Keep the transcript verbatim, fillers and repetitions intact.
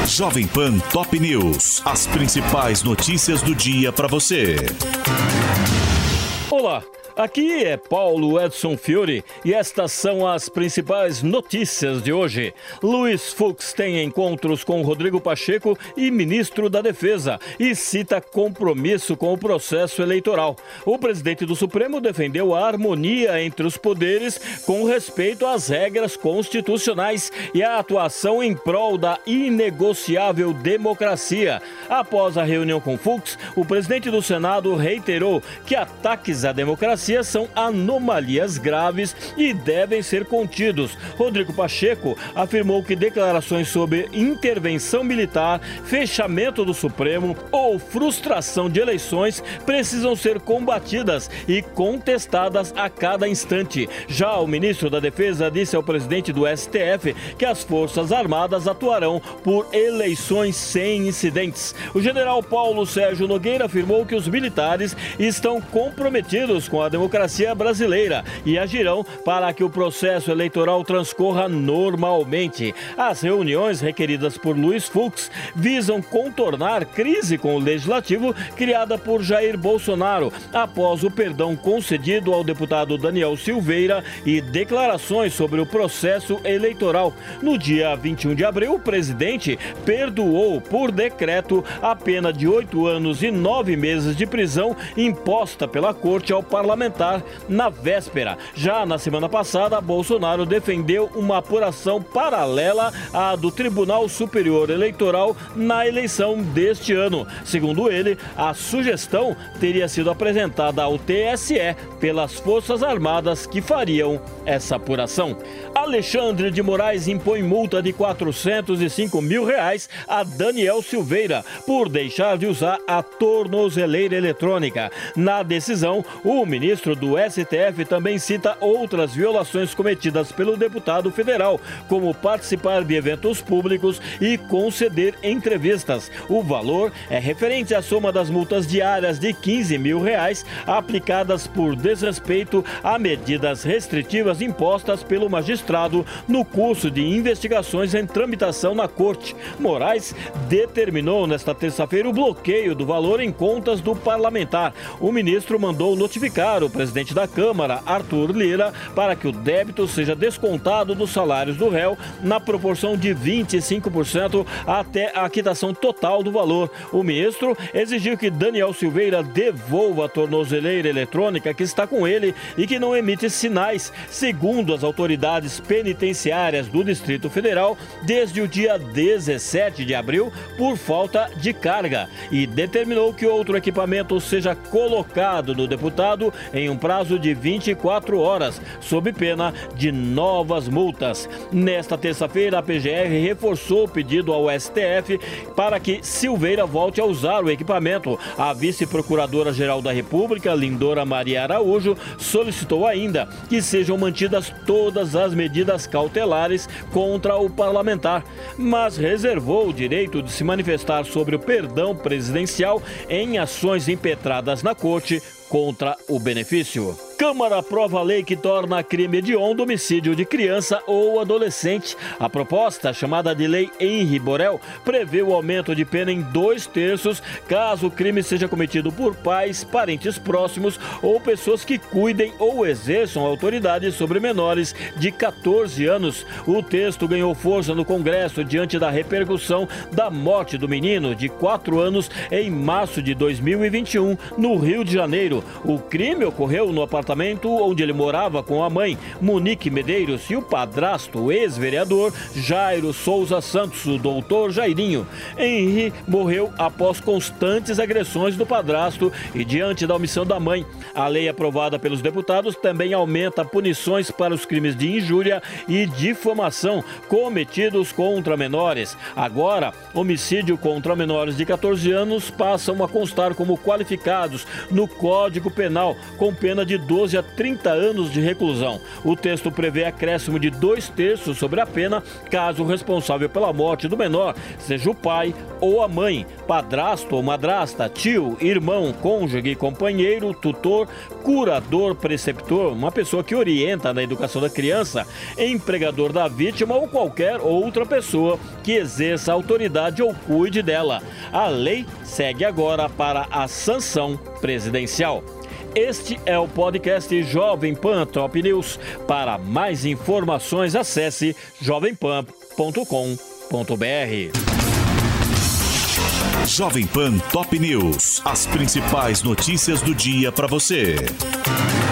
Jovem Pan Top News. As principais notícias do dia para você. Olá, aqui é Paulo Edson Fiore e estas são as principais notícias de hoje. Luiz Fux tem encontros com Rodrigo Pacheco e ministro da Defesa e cita compromisso com o processo eleitoral. O presidente do Supremo defendeu a harmonia entre os poderes com respeito às regras constitucionais e a atuação em prol da inegociável democracia. Após a reunião com Fux, o presidente do Senado reiterou que ataques à democracia são anomalias graves e devem ser contidos. Rodrigo Pacheco afirmou que declarações sobre intervenção militar, fechamento do Supremo ou frustração de eleições precisam ser combatidas e contestadas a cada instante. Já o ministro da Defesa disse ao presidente do S T F que as Forças Armadas atuarão por eleições sem incidentes. O general Paulo Sérgio Nogueira afirmou que os militares estão comprometidos com a democracia brasileira e agirão para que o processo eleitoral transcorra normalmente. As reuniões requeridas por Luiz Fux visam contornar crise com o legislativo criada por Jair Bolsonaro após o perdão concedido ao deputado Daniel Silveira e declarações sobre o processo eleitoral. No dia vinte e um de abril, o presidente perdoou por decreto a pena de oito anos e nove meses de prisão imposta pela corte ao parlamentar na véspera. Já na semana passada, Bolsonaro defendeu uma apuração paralela à do Tribunal Superior Eleitoral na eleição deste ano. Segundo ele, a sugestão teria sido apresentada ao T S E pelas Forças Armadas que fariam essa apuração. Alexandre de Moraes impõe multa de quatrocentos e cinco mil reais a Daniel Silveira por deixar de usar a tornozeleira eletrônica. Na decisão, o ministro do S T F também cita outras violações cometidas pelo deputado federal, como participar de eventos públicos e conceder entrevistas. O valor é referente à soma das multas diárias de quinze mil reais aplicadas por desrespeito a medidas restritivas impostas pelo magistrado no curso de investigações em tramitação na corte. Moraes determinou nesta terça-feira o bloqueio do valor em contas do parlamentar. O ministro mandou notificar o presidente da Câmara, Arthur Lira, para que o débito seja descontado dos salários do réu na proporção de vinte e cinco por cento até a quitação total do valor. O ministro exigiu que Daniel Silveira devolva a tornozeleira eletrônica que está com ele e que não emite sinais, segundo as autoridades penitenciárias do Distrito Federal, desde o dia dezessete de abril, por falta de carga, e determinou que outro equipamento seja colocado no deputado em um prazo de vinte e quatro horas, sob pena de novas multas. Nesta terça-feira, a P G R reforçou o pedido ao S T F para que Silveira volte a usar o equipamento. A vice-procuradora-geral da República, Lindora Maria Araújo, solicitou ainda que sejam mantidas todas as medidas cautelares contra o parlamentar, mas reservou o direito de se manifestar sobre o perdão presidencial em ações impetradas na corte contra o benefício. Câmara aprova a lei que torna crime hediondo homicídio de criança ou adolescente. A proposta, chamada de Lei Henri Borel, prevê o aumento de pena em dois terços caso o crime seja cometido por pais, parentes próximos ou pessoas que cuidem ou exerçam autoridade sobre menores de catorze anos. O texto ganhou força no Congresso diante da repercussão da morte do menino de quatro anos em março de dois mil e vinte e um, no Rio de Janeiro. O crime ocorreu no apartamento onde ele morava com a mãe, Monique Medeiros, e o padrasto, o ex-vereador Jairo Souza Santos, o doutor Jairinho. Henri morreu após constantes agressões do padrasto e diante da omissão da mãe. A lei aprovada pelos deputados também aumenta punições para os crimes de injúria e difamação cometidos contra menores. Agora, homicídio contra menores de catorze anos passam a constar como qualificados no Código Penal, com pena de doze a trinta anos de reclusão. O texto prevê acréscimo de dois terços sobre a pena caso o responsável pela morte do menor seja o pai ou a mãe, padrasto ou madrasta, tio, irmão, cônjuge, companheiro, tutor, curador, preceptor, uma pessoa que orienta na educação da criança, empregador da vítima ou qualquer outra pessoa que exerça autoridade ou cuide dela. A lei segue agora para a sanção presidencial. Este é o podcast Jovem Pan Top News. Para mais informações, acesse jovem pan ponto com ponto b r. Jovem Pan Top News. As principais notícias do dia para você.